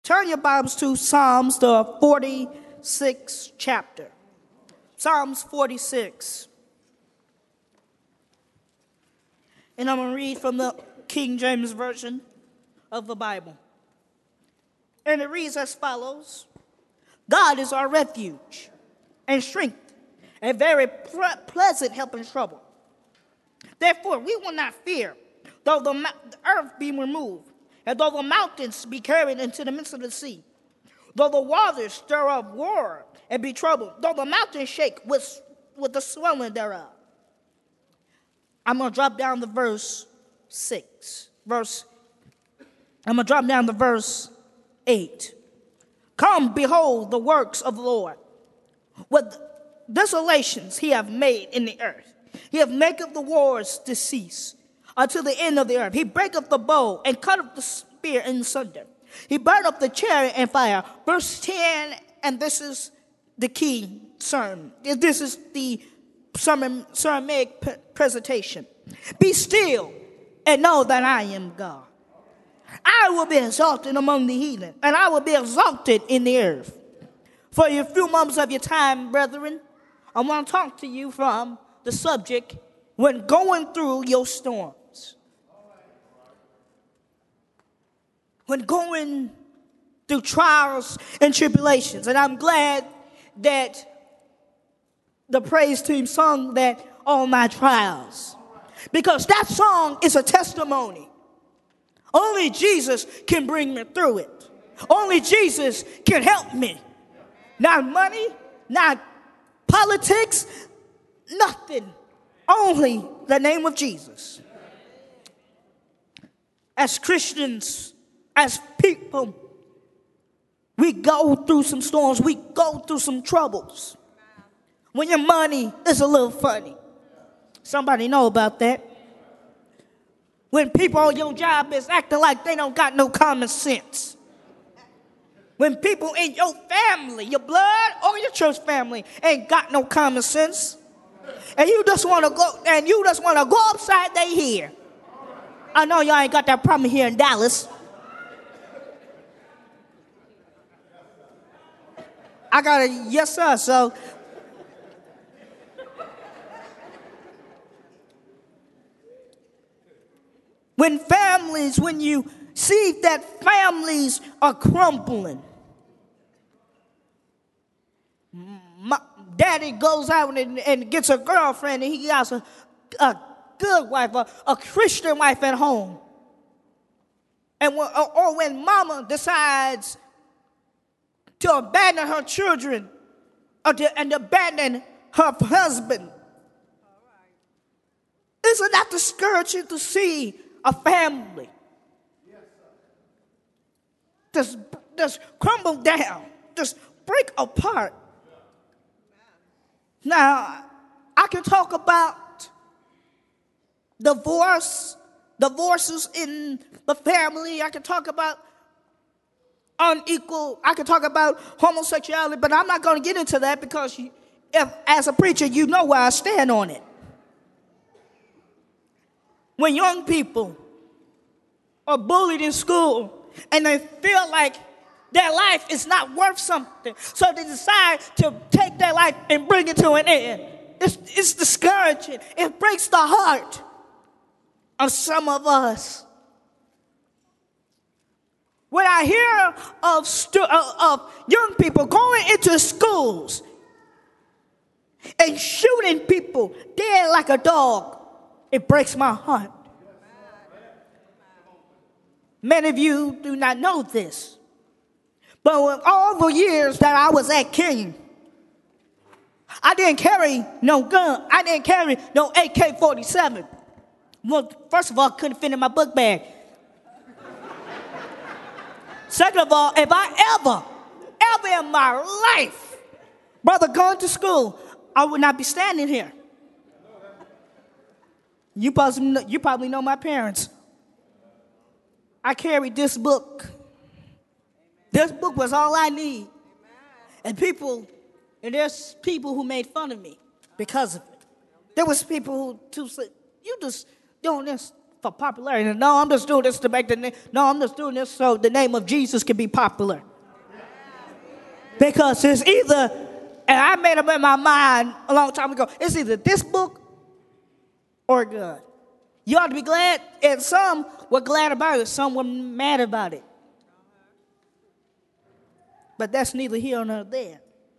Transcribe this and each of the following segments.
Turn your Bibles to Psalms, the 46th chapter. Psalms 46. And I'm going to read from the King James Version of the Bible. And it reads as follows. God is our refuge and strength, a very pleasant help in trouble. Therefore, we will not fear, though the earth be removed, and though the mountains be carried into the midst of the sea, though the waters stir up war and be troubled, though the mountains shake with the swelling thereof. I'm going to drop down to verse 8. Come, behold the works of the Lord. What desolations he hath made in the earth. He hath maketh the wars to cease unto the end of the earth. He breaketh the bow and cutteth the spear in sunder. He burned up the chariot in fire. Verse 10, and this is the key sermon. This is the sermonic presentation. Be still and know that I am God. I will be exalted among the heathen, and I will be exalted in the earth. For a few moments of your time, brethren, I want to talk to you from the subject, when going through your storms. When going through trials and tribulations. And I'm glad that the praise team sung that, all my trials. Because that song is a testimony. Only Jesus can bring me through it. Only Jesus can help me. Not money, not politics, nothing. Only the name of Jesus. As Christians, as people, we go through some storms. We go through some troubles. When your money is a little funny. Somebody know about that. When people on your job is acting like they don't got no common sense. When people in your family, your blood or your church family ain't got no common sense. And you just want to go upside their head. I know y'all ain't got that problem here in Dallas. I got a yes sir, so when you see that families are crumbling, daddy goes out and gets a girlfriend, and he has a good wife, a Christian wife at home. And when mama decides to abandon her children and abandon her husband, isn't that discouraging to see a family just crumble down, just break apart? Now, I can talk about divorces in the family. I can talk about I can talk about homosexuality, but I'm not going to get into that because as a preacher, you know where I stand on it. When young people are bullied in school and they feel like their life is not worth something, so they decide to take their life and bring it to an end. It's discouraging. It breaks the heart of some of us. When I hear of young people going into schools and shooting people dead like a dog, it breaks my heart. Many of you do not know this, but with all the years that I was at King, I didn't carry no gun. I didn't carry no AK-47. Well, first of all, I couldn't fit in my book bag. Second of all, if I ever in my life, brother, going to school, I would not be standing here. You probably know my parents. I carried this book. This book was all I need. And there's people who made fun of me because of it. There was people who said, you just doing this for popularity. No, I'm just doing this to make the name. No, I'm just doing this so the name of Jesus can be popular. Because it's either, and I made up in my mind a long time ago, it's either this book or God. You ought to be glad, and some were glad about it, some were mad about it. But that's neither here nor there.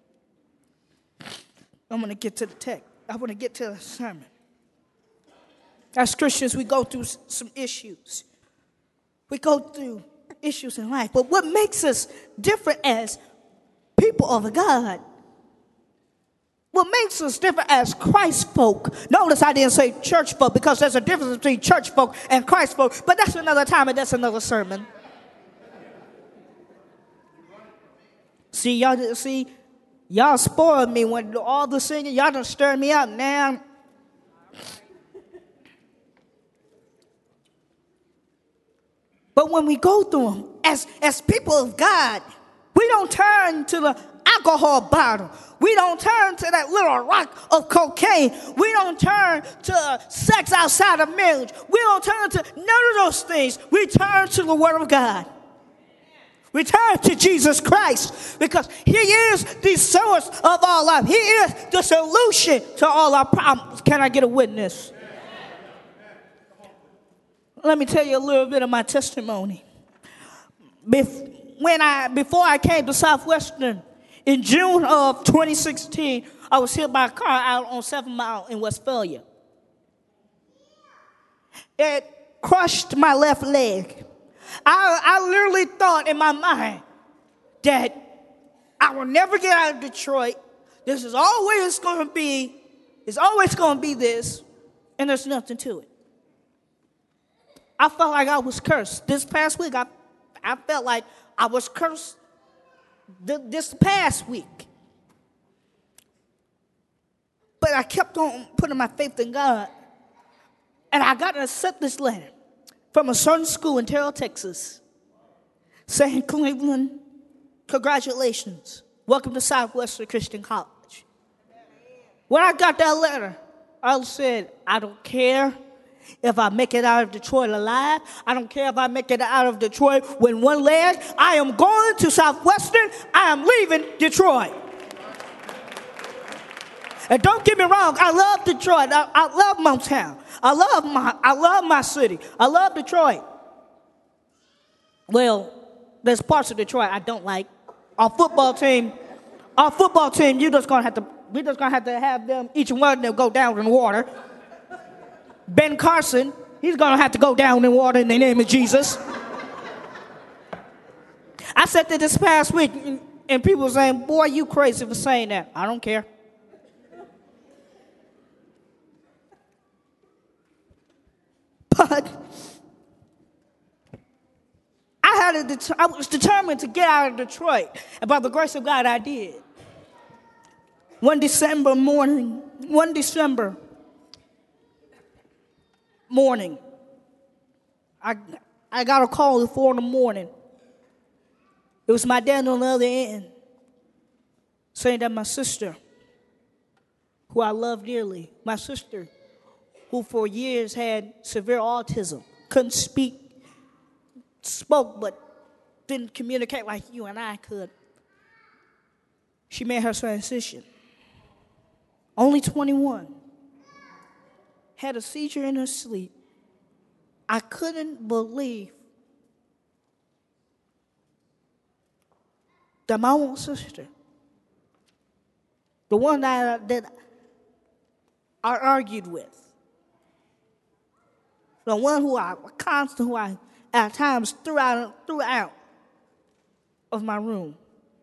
I'm going to get to the text. I want to get to the sermon. As Christians, we go through some issues. We go through issues in life. But what makes us different as people of God, what makes us different as Christ folk, notice I didn't say church folk because there's a difference between church folk and Christ folk, but that's another time and that's another sermon. Y'all spoiled me when all the singing, y'all done stirred me up now. But when we go through them, as people of God, we don't turn to the alcohol bottle. We don't turn to that little rock of cocaine. We don't turn to sex outside of marriage. We don't turn to none of those things. We turn to the Word of God. We turn to Jesus Christ because He is the source of all life. He is the solution to all our problems. Can I get a witness? Let me tell you a little bit of my testimony. Before I came to Southwestern, in June of 2016, I was hit by a car out on 7 Mile in Westphalia. It crushed my left leg. I literally thought in my mind that I will never get out of Detroit. This is always going to be, it's always going to be this, and there's nothing to it. I felt like I was cursed. This past week, I felt like I was cursed this past week. But I kept on putting my faith in God. And I got an acceptance letter from a certain school in Terrell, Texas, saying, Cleveland, congratulations. Welcome to Southwestern Christian College. When I got that letter, I said, I don't care if I make it out of Detroit alive. I don't care if I make it out of Detroit with one leg. I am going to Southwestern. I am leaving Detroit. And don't get me wrong, I love Detroit. I love Motown. I love my city. I love Detroit. Well, there's parts of Detroit I don't like. Our football team, we're just gonna have to have them, each one of them go down in the water. Ben Carson, he's going to have to go down in water in the name of Jesus. I said that this past week, and people were saying, boy, you crazy for saying that. I don't care. But I was determined to get out of Detroit. And by the grace of God, I did. One December morning, I got a call at 4 in the morning. It was my dad on the other end saying that my sister, who I love dearly, my sister, who for years had severe autism, couldn't spoke but didn't communicate like you and I could. She made her transition. Only 21. Had a seizure in her sleep. I couldn't believe that my own sister, the one that I argued with, the one who I at times threw out of my room,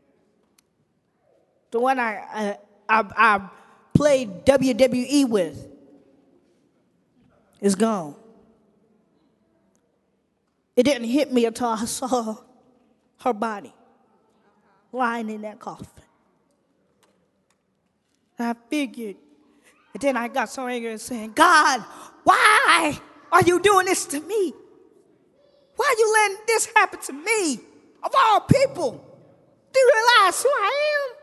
the one I played WWE with, is gone. It didn't hit me until I saw her body lying in that coffin. And I figured, and then I got so angry and saying, God, why are you doing this to me? Why are you letting this happen to me? Of all people, do you realize who I am?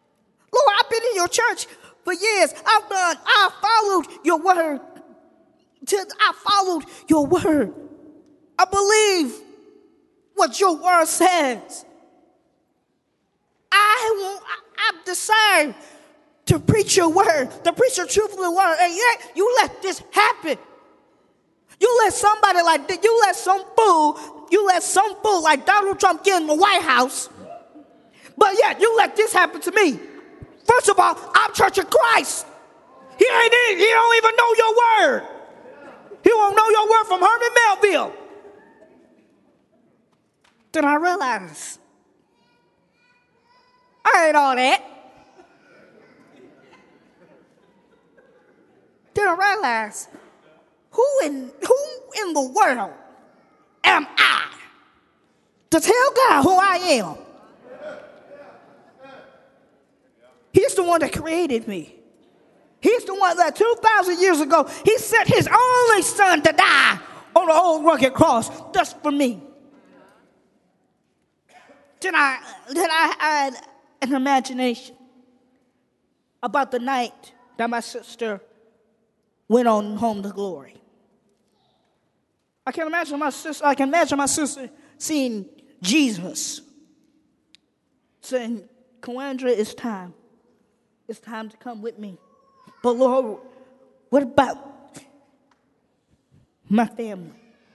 Lord, I've been in your church for years. I've followed your word. I followed your word. I believe what your word says. I've decided to preach your word, to preach the truth of the word, and yet you let this happen. You let somebody like that, you let some fool like Donald Trump get in the White House, but yet you let this happen to me. First of all, I'm Church of Christ. He don't even know your word. He won't know your word from Herman Melville. Then I realized I ain't all that. Then I realized, who in the world am I to tell God who I am? He's the one that created me. He's the one that 2,000 years ago, he sent his only son to die on the old rugged cross just for me. Then I had an imagination about the night that my sister went on home to glory. I can imagine my sister seeing Jesus, saying, Kawandra, it's time. It's time to come with me. But Lord, what about my family?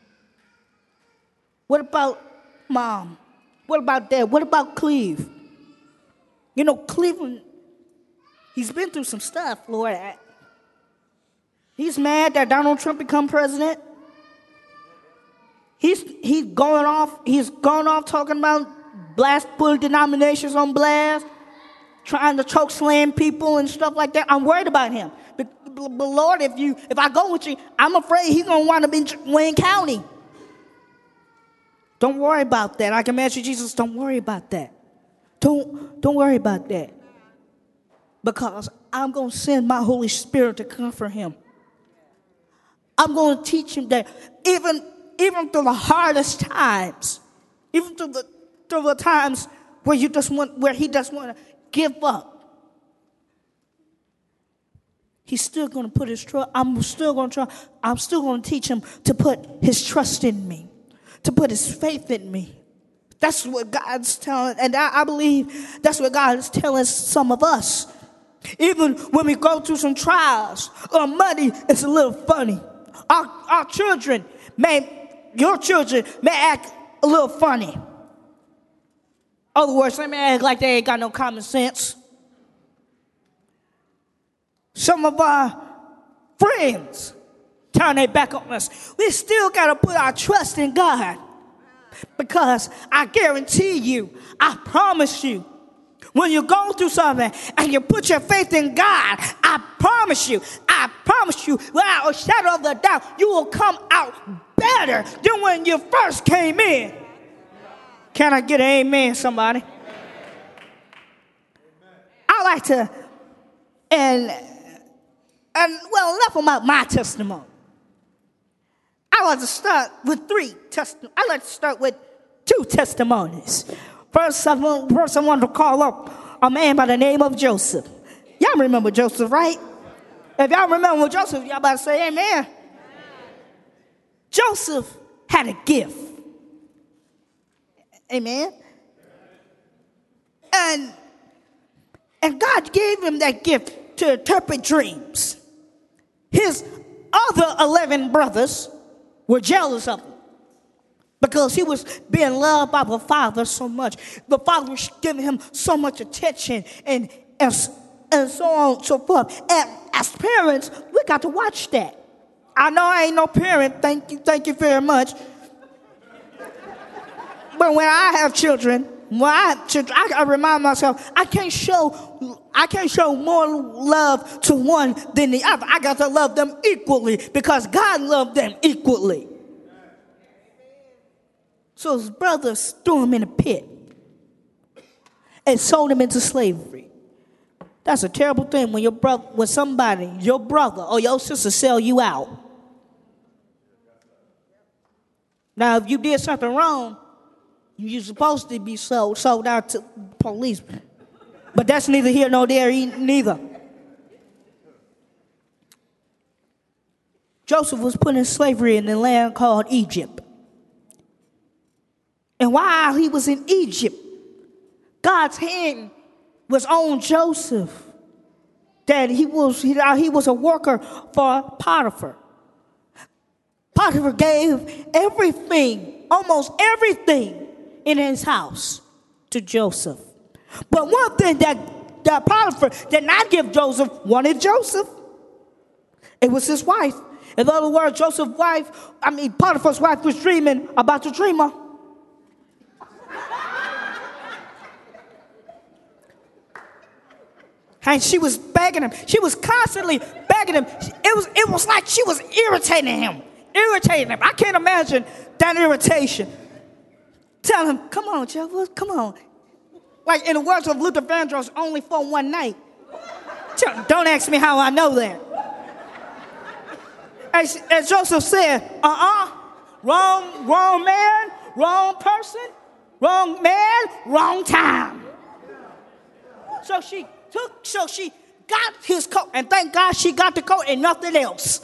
What about Mom? What about Dad? What about Cleve? You know, Cleveland, he's been through some stuff, Lord. He's mad that Donald Trump become president. He's gone off talking about putting denominations on blast, trying to choke slam people and stuff like that. I'm worried about him. But Lord, if I go with you, I'm afraid he's gonna wind up in Wayne County. Don't worry about that. I can imagine Jesus. Don't worry about that. Don't worry about that. Because I'm gonna send my Holy Spirit to comfort him. I'm going to teach him that even through the hardest times, even through the times where he just want to give up, he's still going to put his trust. I'm still going to teach him to put his trust in me, to put his faith in me. That's what God's telling, and I believe that's what God is telling some of us. Even when we go through some trials or money, it's a little funny. Our children your children may act a little funny. In other words, they may act like they ain't got no common sense. Some of our friends turn their back on us. We still got to put our trust in God. Because I guarantee you, I promise you, when you go through something and you put your faith in God, I promise you, without a shadow of a doubt, you will come out better than when you first came in. Can I get an amen, somebody? I like to, and well, enough about my testimony. I like to start with I like to start with 2 testimonies. First, I want to call up a man by the name of Joseph. Y'all remember Joseph, right? If y'all remember Joseph, y'all about to say amen. Joseph had a gift. Amen. And God gave him that gift to interpret dreams. His other 11 brothers were jealous of him because he was being loved by the father so much. The father was giving him so much attention and so on and so forth. And as parents, we got to watch that. I know I ain't no parent. Thank you very much. But when I have children, I remind myself I can't show more love to one than the other. I got to love them equally because God loved them equally. So his brothers threw him in a pit and sold him into slavery. That's a terrible thing when your brother or your sister sell you out. Now, if you did something wrong, you're supposed to be sold out to police. But that's neither here nor there neither. Joseph was put in slavery in the land called Egypt. And while he was in Egypt, God's hand was on Joseph. That he was a worker for Potiphar. Potiphar gave everything, almost everything in his house to Joseph. But one thing that Potiphar did not give Joseph, wanted Joseph. It was his wife. In other words, Potiphar's wife was dreaming about the dreamer. And she was begging him. She was constantly begging him. It was like she was irritating him. I can't imagine that irritation. Tell him, come on, Joe, come on. Like in the words of Luther Vandross, only for one night. Don't ask me how I know that. As Joseph said, wrong man, wrong person, wrong man, wrong time. So she got his coat, and thank God she got the coat and nothing else.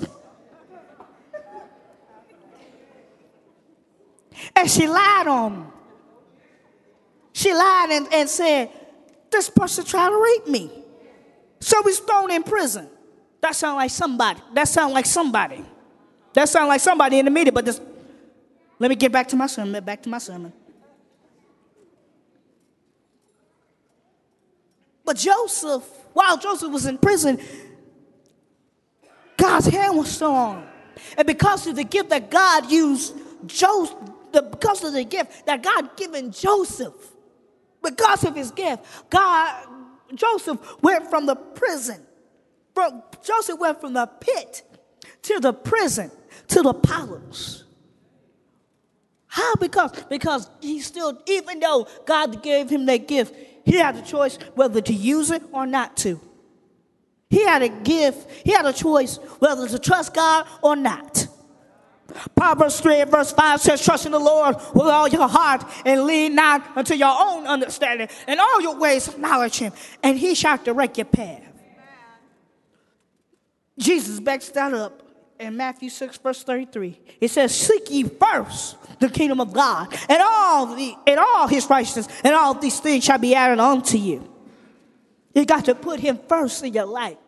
And she lied on him. She lied and said, this person tried to rape me. So he's thrown in prison. That sounds like somebody. That sounds like somebody in the media. But let me get back to my sermon. But while Joseph was in prison, God's hand was still on him. And because of the gift that God used because of the gift that God given Joseph, because of his gift, Joseph went from the prison. Joseph went from the pit to the prison to the palace. How? Because he still, even though God gave him that gift, he had a choice whether to use it or not to. He had a choice whether to trust God or not. Proverbs 3 and verse 5 says, trust in the Lord with all your heart and lean not unto your own understanding. In all your ways acknowledge him, and he shall direct your path. Jesus backs that up in Matthew 6 verse 33. It says, seek ye first the kingdom of God and all his righteousness, and all these things shall be added unto you. You got to put him first in your life.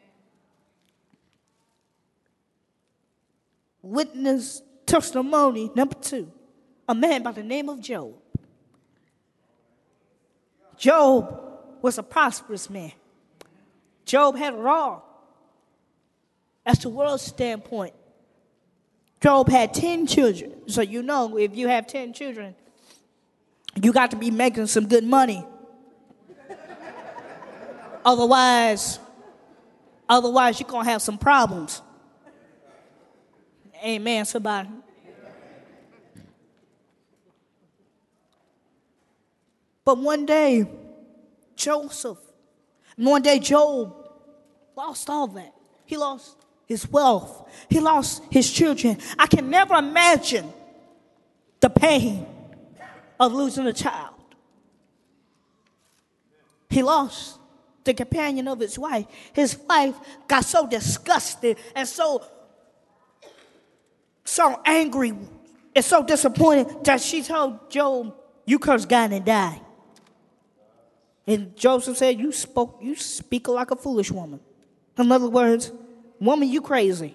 Witness testimony number 2. A man by the name of Job. Job was a prosperous man. Job had it all. As the world's standpoint, Job had 10 children. So you know, if you have 10 children, you got to be making some good money. Otherwise you're going to have some problems. Amen, somebody. But one day, Job lost all that. He lost his wealth. He lost his children. I can never imagine the pain of losing a child. He lost the companion of his wife. His wife got so disgusted and so angry and so disappointed that she told Job, you curse God and die. And Joseph said, you speak like a foolish woman. In other words, woman, you crazy.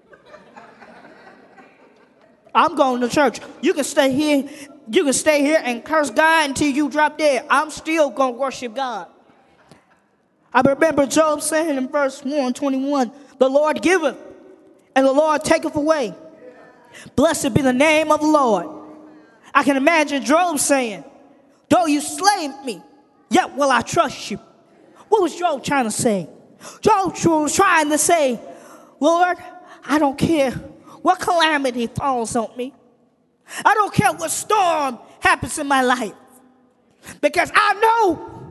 I'm going to church. You can stay here and curse God until you drop dead. I'm still going to worship God. I remember Job saying in verse 121, the Lord giveth and the Lord taketh away. Blessed be the name of the Lord. I can imagine Job saying, though you slay me, yet will I trust you. What was Job trying to say? Job was trying to say, Lord, I don't care what calamity falls on me. I don't care what storm happens in my life. Because I know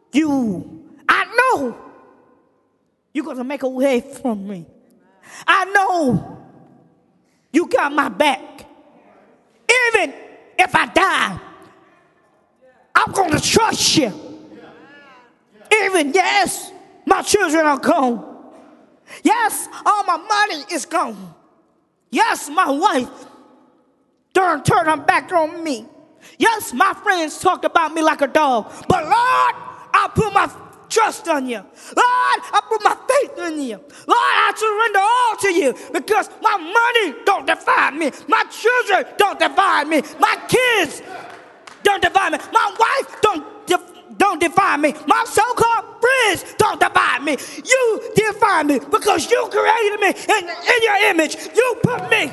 you're going to make a way from me. I know you got my back. Even if I die, I'm going to trust you. Even, yes, my children are gone. Yes, all my money is gone. Yes, my wife turned her back on me. Yes, my friends talked about me like a dog. But Lord, I put my trust on you. Lord, I put my faith in you. Lord, I surrender all to you because my money don't define me. My children don't define me. My kids don't define me. My wife don't define me. My so-called friends don't define me. You define me because you created me in your image. You put me.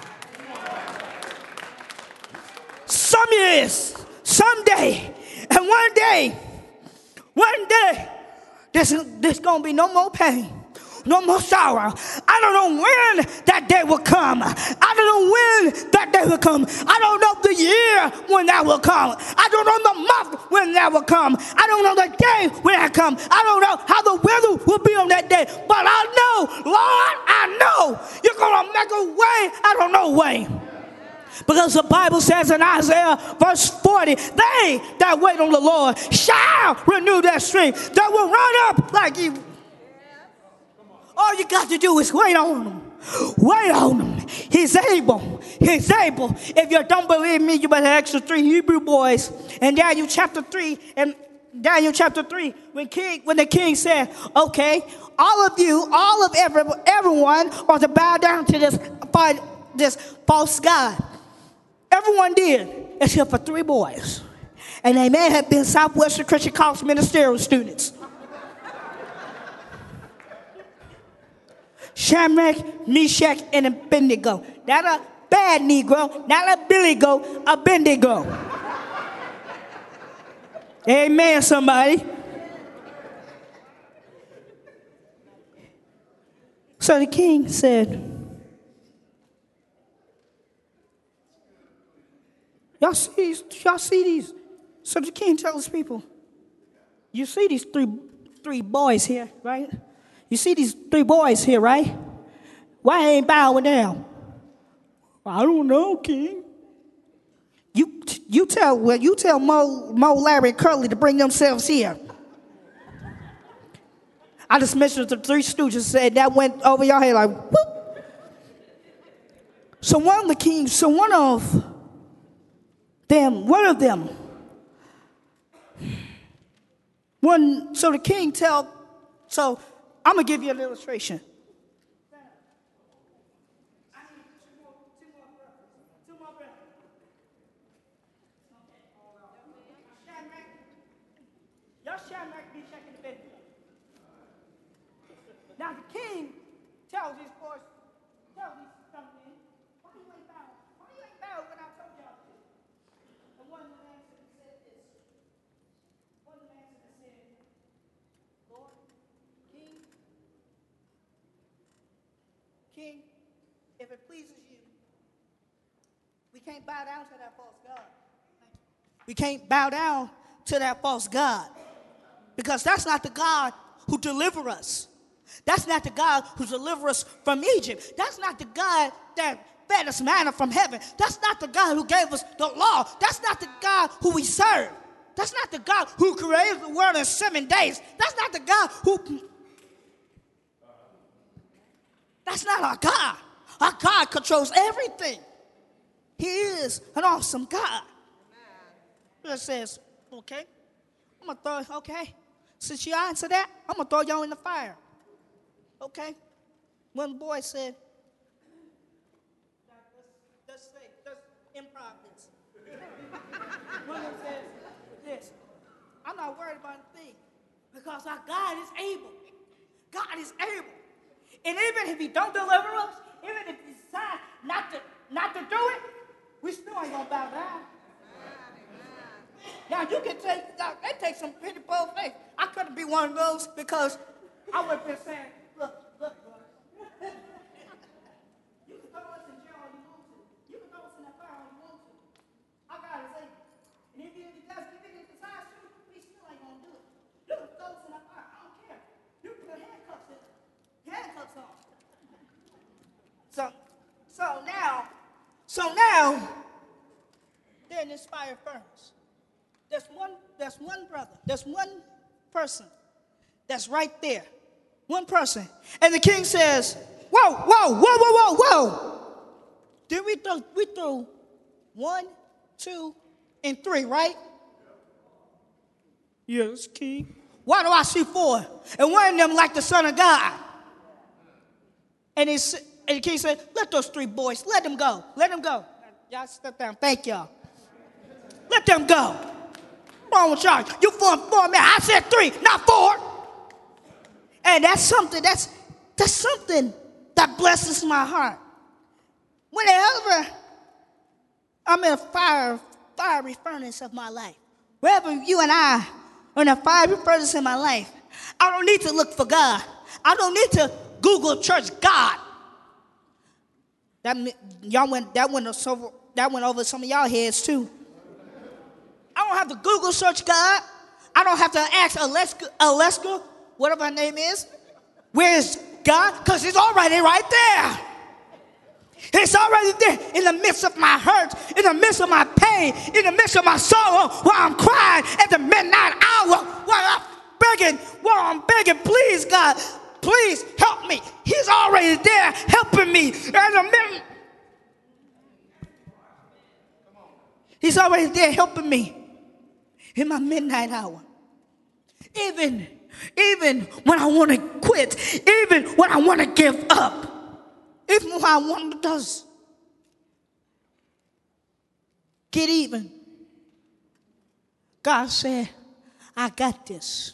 Some years, someday, and one day, there's going to be no more pain, no more sorrow. I don't know when that day will come. I don't know when that day will come. I don't know the year when that will come. I don't know the month when that will come. I don't know the day when that comes. I don't know how the weather will be on that day. But I know, Lord, I know you're going to make a way out of no way. Because the Bible says in Isaiah verse 40, they that wait on the Lord shall renew their strength. They will run up like eagles. All you got to do is wait on him. Wait on him. He's able. He's able. If you don't believe me, you better ask the 3 Hebrew boys. In Daniel chapter 3, when the king said, okay, all of everyone ought to bow down to this false god. Everyone did, except for 3 boys. And they may have been Southwestern Christian College ministerial students. Shadrach, Meshach, and Abednego. Not a bad Negro, not a Billy Goat, Abednego. Amen, somebody. So the king said, Y'all see these? So the king tells people, you see these three boys here, right? You see these 3 boys here, right? Why ain't bowing down? I don't know, king. You tell Mo, Larry, and Curly to bring themselves here. I just mentioned the 3 stooges said that went over your head like whoop. So one of them. So the king so I'm going to give you an illustration. Two more brothers. Shadrach, Meshach, and Abednego. Now the king tells his boys, tell these young men, why you ain't bow? Why you ain't bow when I told y'all this? And one of them answered and said this. One of them answered and said, Lord, King, if it pleases you, we can't bow down to that false God. We can't bow down to that false God. Because that's not the God who delivered us. That's not the God who delivered us from Egypt. That's not the God that fed us manna from heaven. That's not the God who gave us the law. That's not the God who we serve. That's not the God who created the world in 7 days. That's not the God who... That's not our God. Our God controls everything. He is an awesome God. It says, okay, since you answer that, I'm going to throw y'all in the fire. Okay? One boy said, let's improv this. One of them says this, I'm not worried about a thing because our God is able. God is able. And even if he don't deliver us, even if he decides not to do it, we still ain't going to bow down. Now, you can take some pretty bold faith. I couldn't be one of those because I would have been saying, look, boys. You can throw us in jail all you want to. You can throw us in that fire all you want to. Our God is able. And if he decides to, we still ain't going to do it. You can throw us in that fire. I don't care. You can put handcuffs on. So now, they're in this fire furnace. There's one brother, there's one person that's right there. One person. And the king says, whoa. Then we threw 1, 2, and 3, right? Yes, King. Why do I see 4? And one of them like the Son of God. And the king said, let those 3 boys, let them go. Let them go. Y'all step down. Thank y'all. Let them go. What's wrong with y'all? You 4 men. I said 3, not 4. And that's something that blesses my heart. Whenever I'm in a fiery furnace of my life, wherever you and I are in a fiery furnace in my life, I don't need to look for God. I don't need to Google church God. That went over some of y'all heads too. I don't have to Google search God. I don't have to ask Alaska, whatever her name is, where is God? Because he's already right there. He's already there in the midst of my hurt, in the midst of my pain, in the midst of my sorrow, while I'm crying at the midnight hour, while I'm begging, please, God, please help me. He's already there helping me. He's already there helping me in my midnight hour. Even when I want to quit, even when I want to give up, even when I want to get even, God said, I got this.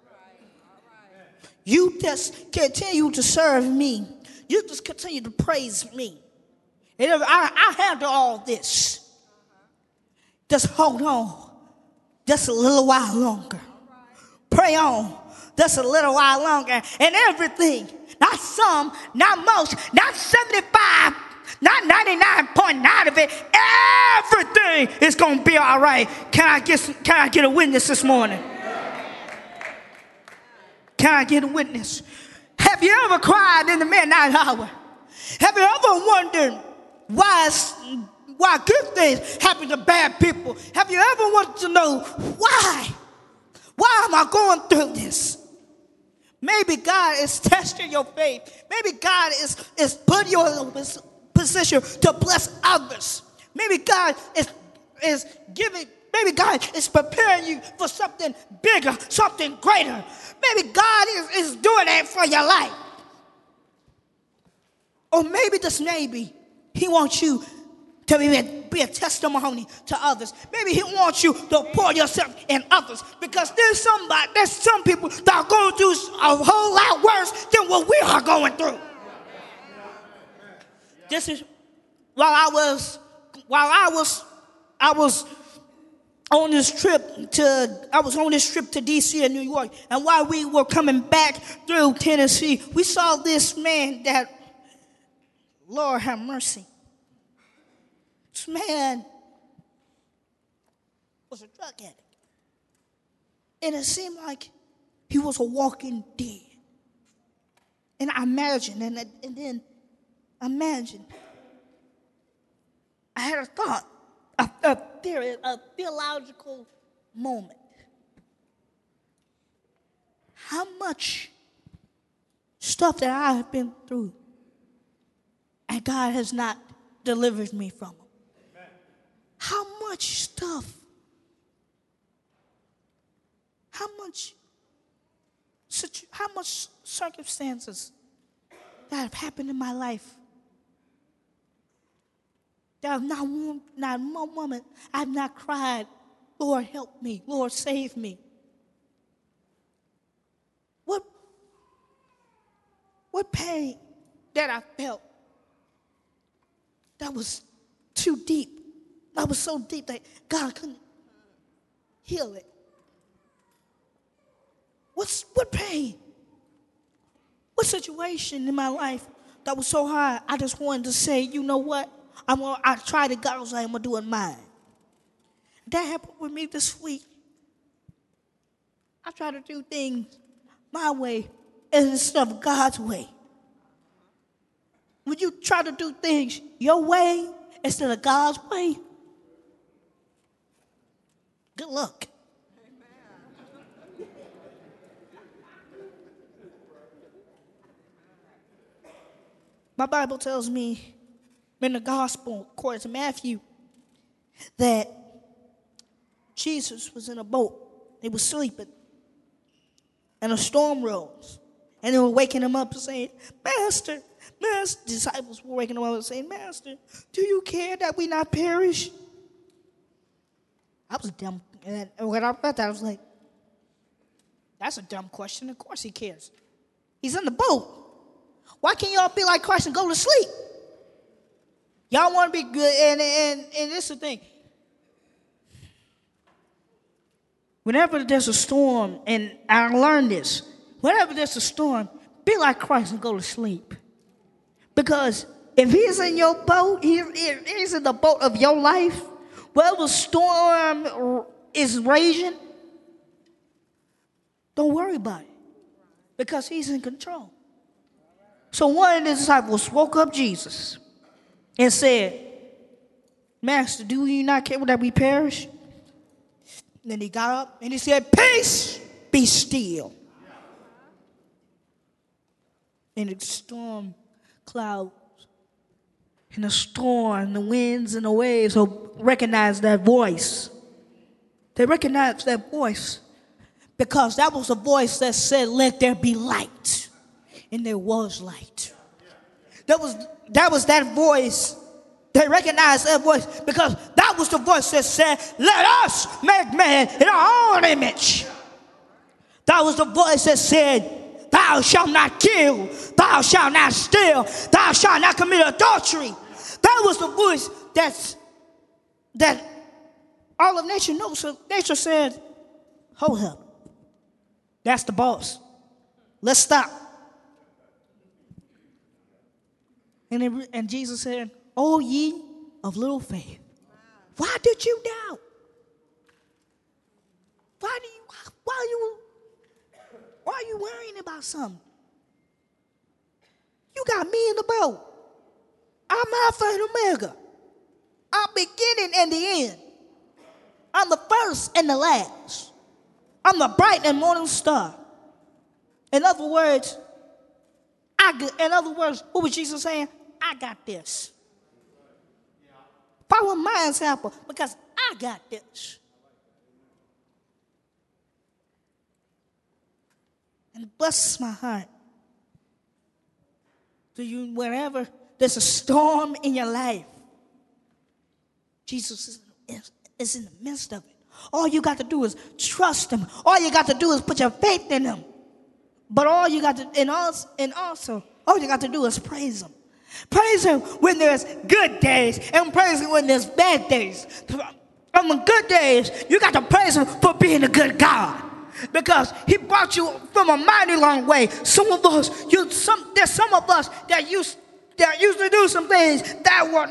You just continue to serve me. You just continue to praise me. And I handle all this. Just hold on just a little while longer. Pray on just a little while longer. And everything, not some, not most, not 75, not 99.9 of it, everything is going to be all right. Can I get a witness this morning? Can I get a witness? Have you ever cried in the midnight hour? Have you ever wondered why good things happen to bad people? Have you ever wanted to know why? Why am I going through this? Maybe God is testing your faith. Maybe God is putting you in a position to bless others. Maybe God is preparing you for something bigger, something greater. Maybe God is doing that for your life. Or maybe just maybe he wants you to be a testimony to others. Maybe he wants you to pour yourself in others, because there's some people that are going through a whole lot worse than what we are going through. This is while I was on this trip to DC and New York, and while we were coming back through Tennessee, we saw this man that, Lord have mercy, this man was a drug addict. And it seemed like he was a walking dead. And I imagined, I had a thought, a theological moment. How much stuff that I have been through, and God has not delivered me from them. How much stuff, how much circumstances that have happened in my life that not one moment I've not cried, Lord help me, Lord save me. What pain that I felt that was too deep. That was so deep that God couldn't heal it. What pain? What situation in my life that was so hard, I just wanted to say, you know what? I tried it, God was like, I'm going to do it mine. That happened with me this week. I try to do things my way instead of God's way. When you try to do things your way instead of God's way, good luck. My Bible tells me in the gospel, according to Matthew, that Jesus was in a boat. He was sleeping. And a storm rose. And they were waking him up and saying, Master, disciples were waking him up and saying, Master, do you care that we not perish? I was dumb. And when I read that, I was like, that's a dumb question. Of course he cares. He's in the boat. Why can't y'all be like Christ and go to sleep? Y'all want to be good. And this is the thing. Whenever there's a storm, and I learned this, whenever there's a storm, be like Christ and go to sleep. Because if he's in your boat, he's in the boat of your life, whatever storm is raging, don't worry about it. Because he's in control. So one of the disciples woke up Jesus and said, Master, do you not care that we perish? And then he got up and he said, Peace, be still. And the storm clouds and the storm, the winds and the waves will recognize that voice. They recognize that voice because that was a voice that said, let there be light. And there was light. That was that voice. They recognized that voice because that was the voice that said, let us make man in our own image. That was the voice that said, thou shalt not kill, thou shalt not steal, thou shalt not commit adultery. That was the voice that all of nature knows. So nature said, hold up. That's the boss. Let's stop. And Jesus said, O ye of little faith, why did you doubt? Why are you worrying about something? You got me in the boat. I'm Alpha and Omega. I'm beginning and the end. I'm the first and the last. I'm the bright and morning star. In other words, what was Jesus saying? I got this. Follow my example because I got this. And it blesses my heart. Whenever there's a storm in your life, Jesus is in the midst of it. All you got to do is trust him. All you got to do is put your faith in him. But all you got to, and also, all you got to do is praise him. Praise him when there's good days and praise him when there's bad days. On the good days, you got to praise him for being a good God. Because he brought you from a mighty long way. Some of us, there's some of us that used to do some things that were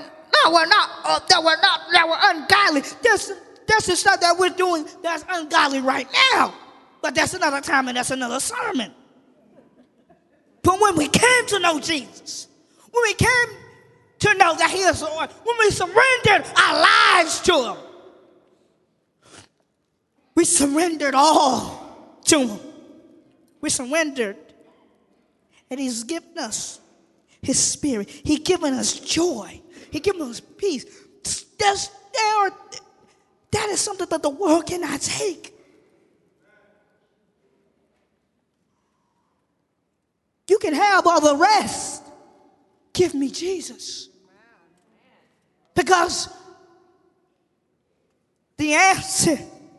ungodly. That's the stuff that we're doing that's ungodly right now. But that's another time and that's another sermon. But when we came to know Jesus, when we came to know that he is the Lord, when we surrendered our lives to him, we surrendered all to him. We surrendered. And he's given us his spirit. He's given us joy. He's given us peace. That is something that the world cannot take. You can have all the rest. Give me Jesus. Because the answer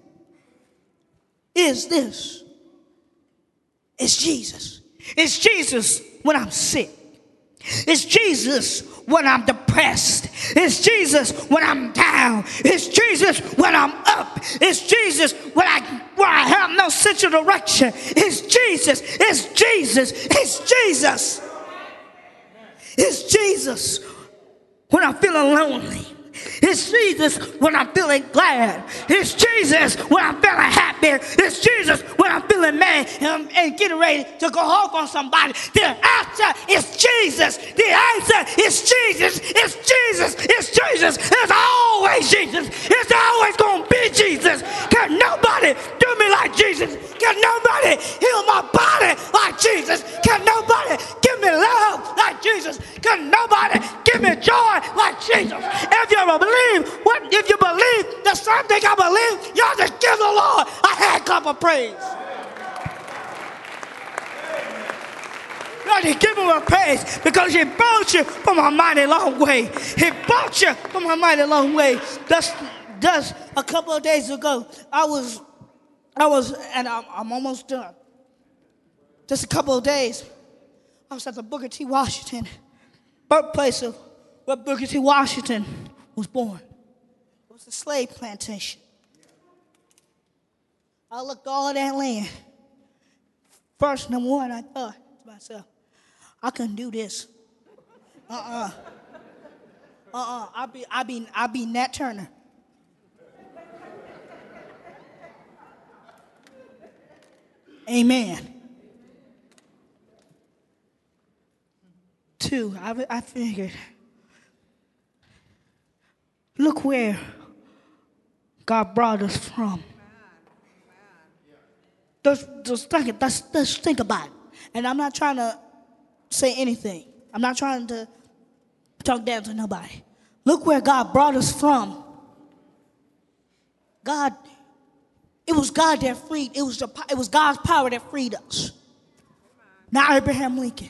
is this. It's Jesus. It's Jesus when I'm sick. It's Jesus when I'm depressed. It's Jesus when I'm down. It's Jesus when I'm up. It's Jesus when I have no sense of direction. It's Jesus. It's Jesus. It's Jesus. It's Jesus when I'm feeling lonely. It's Jesus when I'm feeling glad. It's Jesus when I'm feeling happy. It's Jesus when I'm feeling mad and getting ready to go off on somebody. The answer is Jesus. The answer is Jesus. It's Jesus. It's Jesus. It's always Jesus. It's always going to be Jesus. Can nobody do me like Jesus? Can nobody heal my body like Jesus? Can nobody give me love like Jesus? Can nobody give me joy like Jesus? If you believe the same thing I believe, y'all just give the Lord a hand clap of praise. Lord, you give him a praise because he brought you from a mighty long way. He brought you from a mighty long way. Just a couple of days ago, I was, and I'm almost done. Just a couple of days, I was at the Booker T. Washington, birthplace of where Booker T. Washington was born. It was a slave plantation. I looked all of that land. First, number one, I thought to myself, I couldn't do this. I be Nat Turner. Amen. Two, I figured, look where God brought us from. Just think about it. And I'm not trying to say anything. I'm not trying to talk down to nobody. Look where God brought us from. It was God that freed. It was God's power that freed us. Not Abraham Lincoln.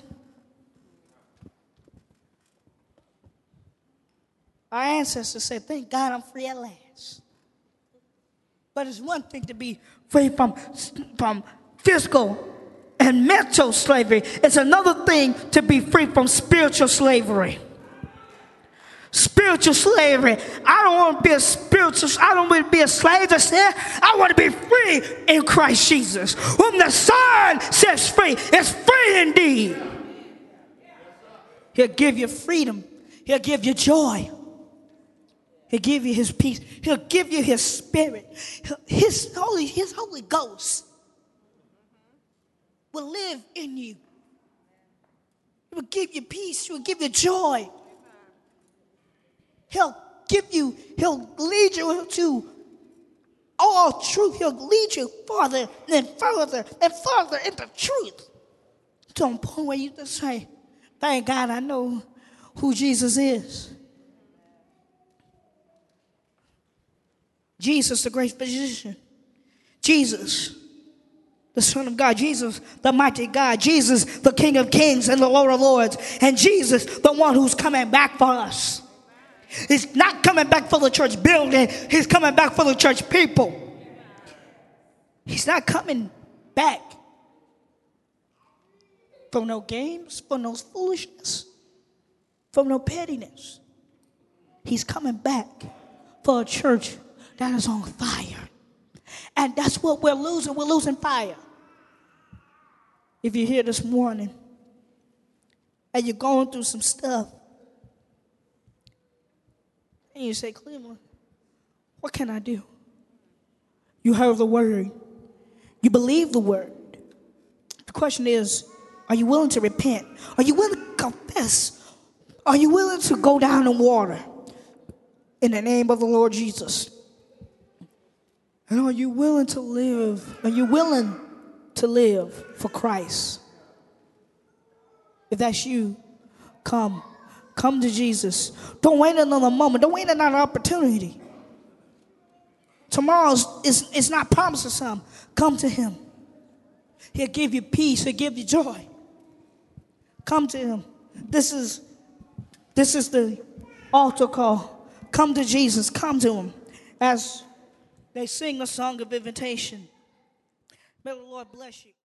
Our ancestors said, thank God I'm free at last. But it's one thing to be free from physical and mental slavery. It's another thing to be free from spiritual slavery. Spiritual slavery. I don't want to be a slave to sin. I want to be free in Christ Jesus. Whom the Son sets free is free indeed. He'll give you freedom. He'll give you joy. He'll give you his peace. He'll give you his spirit. His Holy Ghost will live in you. He will give you peace. He will give you joy. He'll lead you to all truth. He'll lead you farther and further and further into truth. To a point where you just say, thank God I know who Jesus is. Jesus, the great physician. Jesus, the Son of God. Jesus, the mighty God. Jesus, the King of kings and the Lord of lords. And Jesus, the one who's coming back for us. He's not coming back for the church building. He's coming back for the church people. He's not coming back for no games, for no foolishness, for no pettiness. He's coming back for a church that is on fire. And that's what we're losing. We're losing fire. If you're here this morning and you're going through some stuff, and you say, Cleveland, what can I do? You heard the word. You believe the word. The question is, are you willing to repent? Are you willing to confess? Are you willing to go down in water in the name of the Lord Jesus? And are you willing to live? Are you willing to live for Christ? If that's you, come. Come to Jesus. Don't wait another moment. Don't wait another opportunity. Tomorrow is not promised to some. Come to him. He'll give you peace. He'll give you joy. Come to him. This is the altar call. Come to Jesus. Come to him. As they sing a song of invitation. May the Lord bless you.